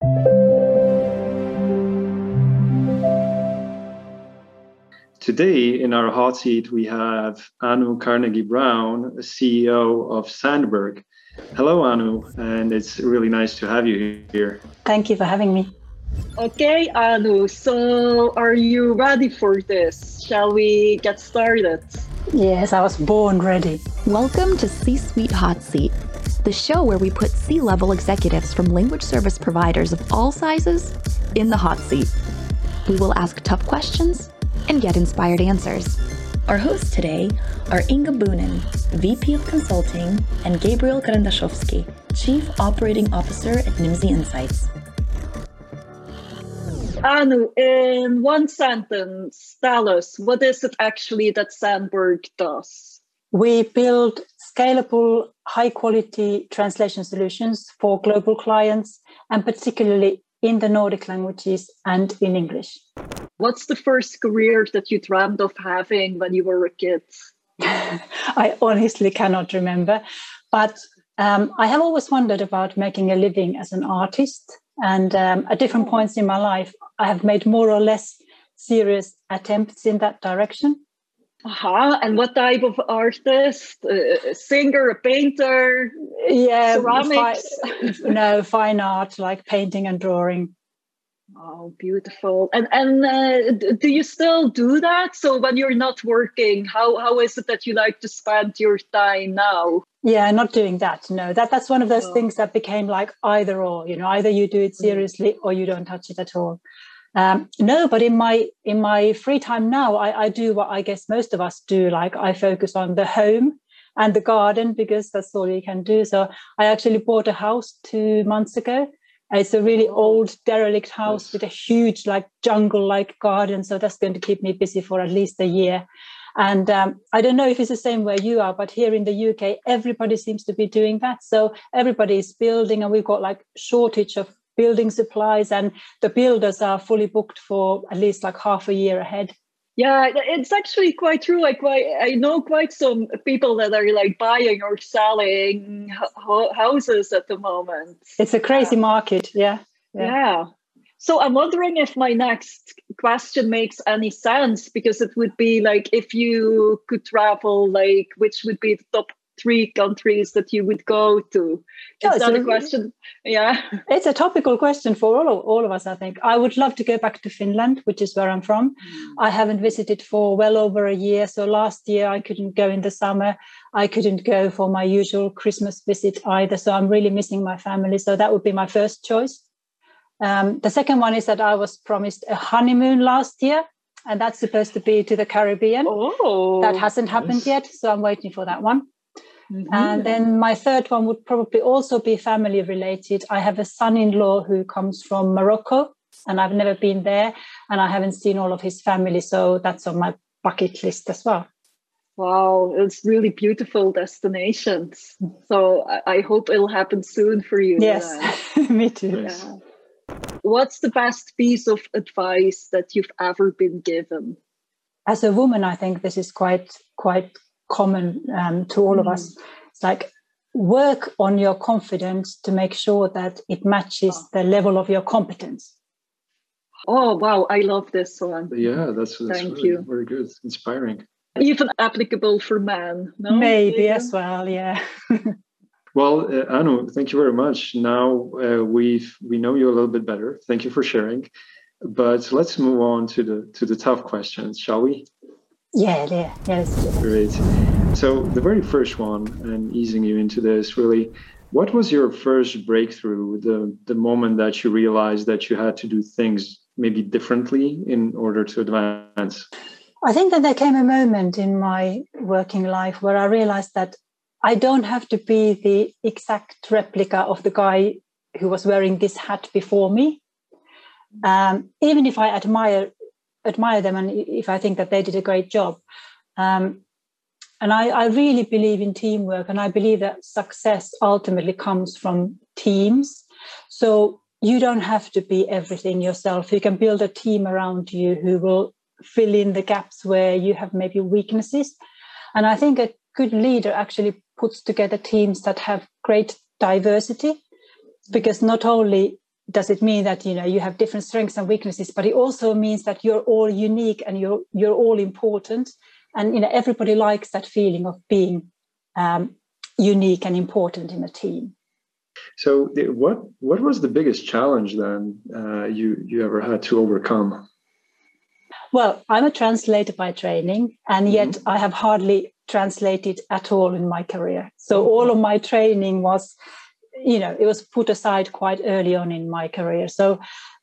Today in our hot seat, we have Anu Carnegie-Brown, CEO of Sandberg. Hello, Anu, and it's really nice to have you here. Thank you for having me. Okay, Anu, so are you ready for this? Shall we get started? Yes, I was born ready. Welcome to C-Suite Hot Seat, the show where we put C-level executives from language service providers of all sizes in the hot seat. We will ask tough questions and get inspired answers. Our hosts today are Inga Boonen, VP of Consulting, and Gabriel Karandashowski, Chief Operating Officer at Nimdzi Insights. Anu, in one sentence, tell us, what is it actually that Sandberg does? We build scalable, high-quality translation solutions for global clients, and particularly in the Nordic languages and in English. What's the first career that you dreamed of having when you were a kid? I honestly cannot remember, but I have always wondered about making a living as an artist. And at different points in my life, I have made more or less serious attempts in that direction. And what type of artist? A singer, a painter? Yeah, ceramics? Fine art, like painting and drawing. Oh, beautiful. And do you still do that? So when you're not working, how is it that you like to spend your time now? Yeah, not doing that. No, that's one of those things that became like either or, either you do it seriously or you don't touch it at all. No, but in my free time now, I do what I guess most of us do. Like I focus on the home and the garden because that's all you can do. So I actually bought a house 2 months ago. It's a really old derelict house with a huge like jungle-like garden. So that's going to keep me busy for at least a year. And I don't know if it's the same where you are, but here in the UK, everybody seems to be doing that. So everybody is building and we've got like shortage of building supplies and the builders are fully booked for at least like half a year ahead. Yeah, it's actually quite true. I know quite some people that are like buying or selling houses at the moment. It's a crazy market. Yeah. So I'm wondering if my next question makes any sense, because it would be like, if you could travel, like which would be the top 3 countries that you would go to? Is that a question? Yeah. It's a topical question for all of us, I think. I would love to go back to Finland, which is where I'm from. I haven't visited for well over a year. So last year I couldn't go in the summer. I couldn't go for my usual Christmas visit either. So I'm really missing my family. So that would be my first choice. The second one is that I was promised a honeymoon last year, and that's supposed to be to the Caribbean. That hasn't happened yet. So I'm waiting for that one. Mm-hmm. And then my third one would probably also be family related. I have a son-in-law who comes from Morocco and I've never been there and I haven't seen all of his family. So that's on my bucket list as well. Wow, it's really beautiful destinations. So I hope it'll happen soon for you. Yes, me too. Yeah. What's the best piece of advice that you've ever been given? As a woman, I think this is quite common to all of us. It's like work on your confidence to make sure that it matches the level of your competence. Oh, wow. I love this one. Yeah, that's Thank really you. Very good. Inspiring. Even applicable for men, no? Maybe as well, yeah. Well, Anu, thank you very much. Now we know you a little bit better. Thank you for sharing. But let's move on to the tough questions, shall we? Yeah, let's do that. Great. So the very first one, and easing you into this, really, what was your first breakthrough, the moment that you realized that you had to do things maybe differently in order to advance? I think that there came a moment in my working life where I realized that I don't have to be the exact replica of the guy who was wearing this hat before me. Even if I admire them and if I think that they did a great job. And I really believe in teamwork, and I believe that success ultimately comes from teams. So you don't have to be everything yourself. You can build a team around you who will fill in the gaps where you have maybe weaknesses. And I think a good leader actually puts together teams that have great diversity, because not only does it mean that you have different strengths and weaknesses, but it also means that you're all unique and you're all important, and everybody likes that feeling of being unique and important in a team. So what was the biggest challenge then you ever had to overcome? Well, I'm a translator by training, and yet I have hardly translated at all in my career. So all of my training was, it was put aside quite early on in my career. So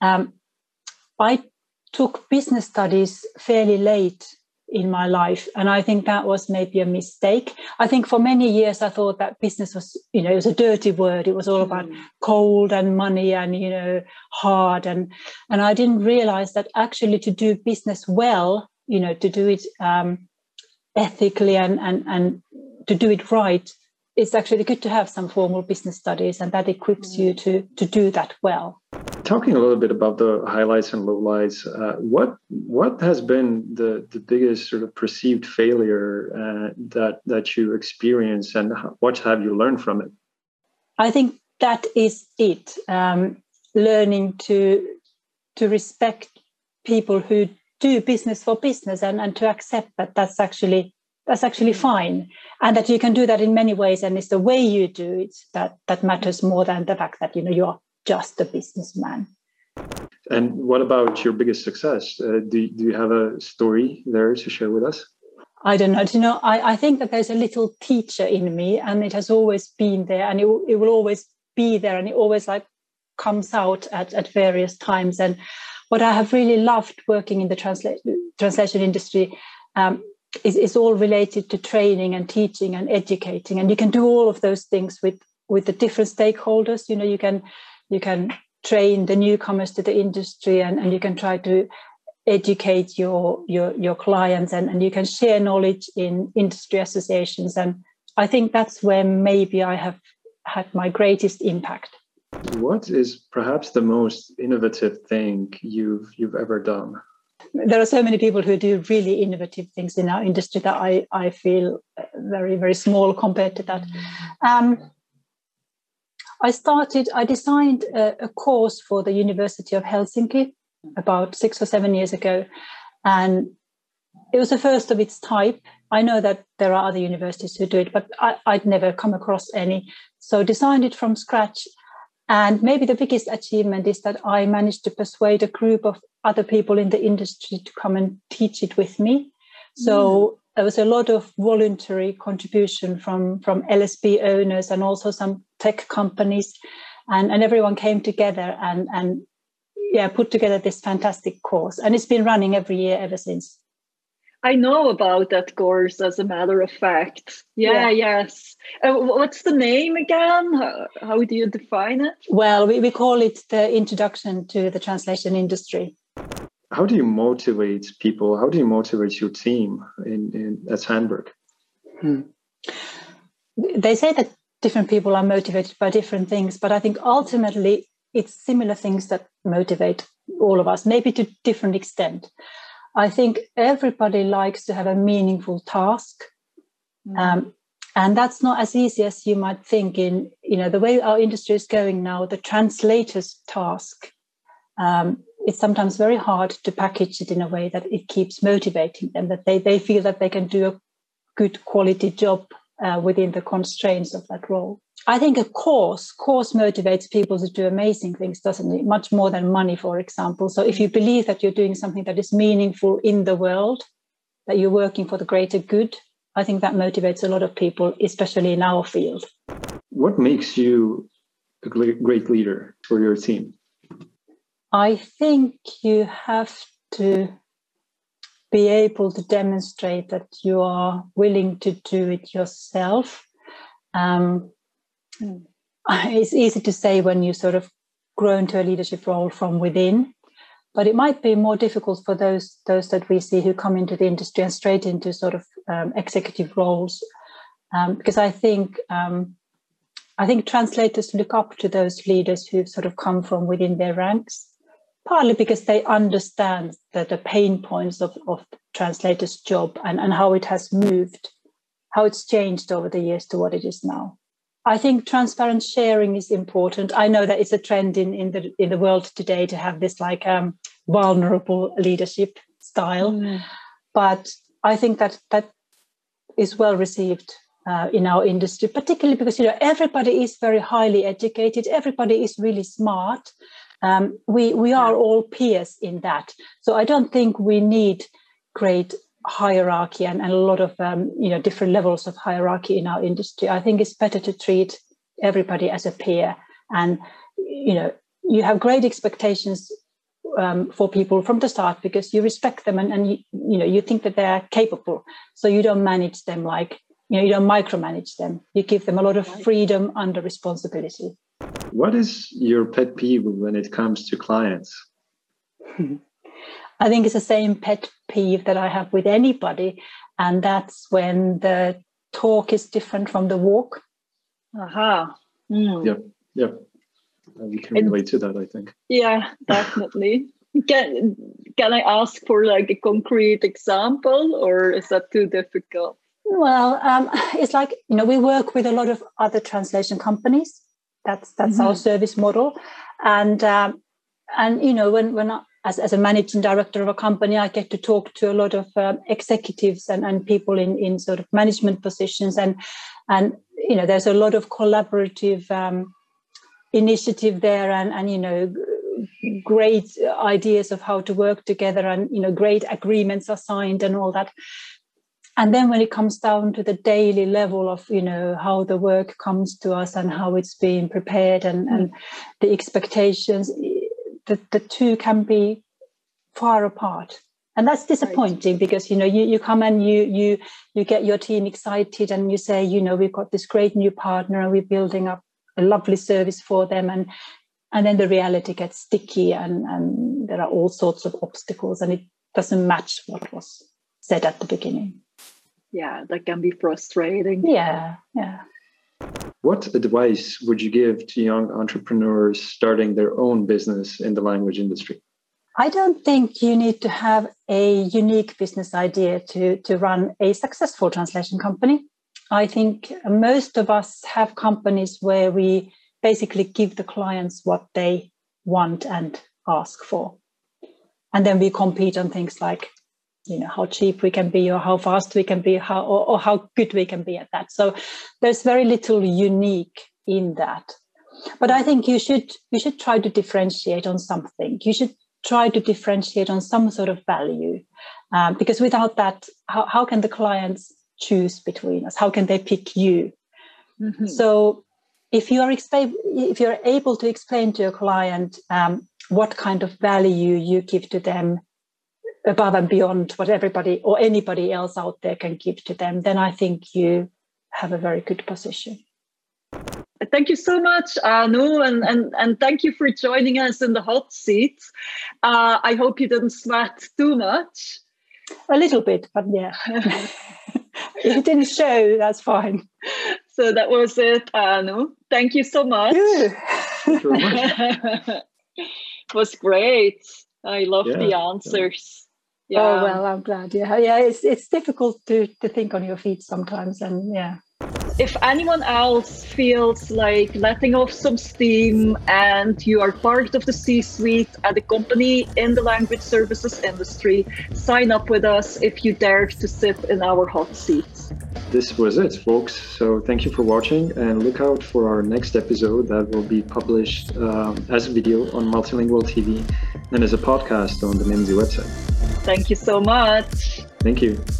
I took business studies fairly late in my life, and I think that was maybe a mistake. I think for many years I thought that business was, it was a dirty word. It was all about cold and money and hard, and I didn't realize that actually to do business well, to do it ethically and to do it right, it's actually good to have some formal business studies, and that equips you to do that well. Talking a little bit about the highlights and lowlights, what has been the biggest sort of perceived failure that you experienced, and what have you learned from it? I think that is it. Learning to respect people who do business for business, and to accept that that's actually fine, and that you can do that in many ways, and it's the way you do it that matters more than the fact that you're just a businessman. And what about your biggest success? Do you have a story there to share with us? I don't know. I think that there's a little teacher in me, and it has always been there, and it will always be there, and it always comes out at various times. And what I have really loved working in the translation industry is all related to training and teaching and educating, and you can do all of those things with the different stakeholders. You can train the newcomers to the industry, and you can try to educate your clients, and you can share knowledge in industry associations. And I think that's where maybe I have had my greatest impact. What is perhaps the most innovative thing you've ever done? There are so many people who do really innovative things in our industry that I feel very, very small compared to that. I designed a course for the University of Helsinki about 6 or 7 years ago, and it was the first of its type. I know that there are other universities who do it, but I'd never come across any. So designed it from scratch. And maybe the biggest achievement is that I managed to persuade a group of other people in the industry to come and teach it with me. So there was a lot of voluntary contribution from LSP owners and also some tech companies. And everyone came together and put together this fantastic course. And it's been running every year ever since. I know about that course, as a matter of fact. Yes. What's the name again? How do you define it? Well, we call it the Introduction to the Translation Industry. How do you motivate people? How do you motivate your team at Sandberg? They say that different people are motivated by different things, but I think ultimately it's similar things that motivate all of us, maybe to different extent. I think everybody likes to have a meaningful task. And that's not as easy as you might think. In the way our industry is going now, the translator's task, it's sometimes very hard to package it in a way that it keeps motivating them, that they feel that they can do a good quality job within the constraints of that role. I think a course motivates people to do amazing things, doesn't it? Much more than money, for example. So if you believe that you're doing something that is meaningful in the world, that you're working for the greater good, I think that motivates a lot of people, especially in our field. What makes you a great leader for your team? I think you have to be able to demonstrate that you are willing to do it yourself. It's easy to say when you sort of grow into a leadership role from within, but it might be more difficult for those that we see who come into the industry and straight into sort of executive roles, because I think translators look up to those leaders who've sort of come from within their ranks, partly because they understand the pain points of the translator's job and how it has moved, how it's changed over the years to what it is now. I think transparent sharing is important. I know that it's a trend in the world today to have this like vulnerable leadership style, but I think that is well received in our industry, particularly because everybody is very highly educated, everybody is really smart. We are all peers in that, so I don't think we need great hierarchy and a lot of different levels of hierarchy in our industry. I think it's better to treat everybody as a peer, and you have great expectations for people from the start because you respect them and you think that they're capable, so you don't manage them like you don't micromanage them. You give them a lot of freedom under responsibility. What is your pet peeve when it comes to clients? I think it's the same pet peeve that I have with anybody, and that's when the talk is different from the walk. Aha. Yeah. We can relate to that, I think. Yeah, definitely. Can I ask for like a concrete example, or is that too difficult? Well, it's like, we work with a lot of other translation companies. That's our service model. And when I, as a managing director of a company, I get to talk to a lot of executives and people in sort of management positions. And there's a lot of collaborative initiative there and great ideas of how to work together, and, great agreements are signed and all that. And then when it comes down to the daily level of, how the work comes to us and how it's being prepared and the expectations, the two can be far apart. And that's disappointing because, you come and you get your team excited and you say, we've got this great new partner and we're building up a lovely service for them. And then the reality gets sticky and there are all sorts of obstacles and it doesn't match what was said at the beginning. Yeah, that can be frustrating. Yeah. What advice would you give to young entrepreneurs starting their own business in the language industry? I don't think you need to have a unique business idea to run a successful translation company. I think most of us have companies where we basically give the clients what they want and ask for. And then we compete on things like, how cheap we can be or how fast we can be, or how good we can be at that. So there's very little unique in that. But I think you should try to differentiate on something. You should try to differentiate on some sort of value. Because without that, how can the clients choose between us? How can they pick you? Mm-hmm. So if you're able to explain to your client what kind of value you give to them above and beyond what everybody or anybody else out there can give to them, then I think you have a very good position. Thank you so much, Anu, and thank you for joining us in the hot seat. I hope you didn't sweat too much. A little bit, but yeah. If it didn't show, that's fine. So that was it, Anu. Thank you so much. Thank you very much. It was great. I love the answers. Yeah. Oh, well, I'm glad. Yeah, it's difficult to think on your feet sometimes. And if anyone else feels like letting off some steam and you are part of the C-suite at a company in the language services industry, sign up with us if you dare to sit in our hot seat. This was it, folks. So thank you for watching and look out for our next episode that will be published as a video on Multilingual TV and as a podcast on the Nimdzi website. Thank you so much. Thank you.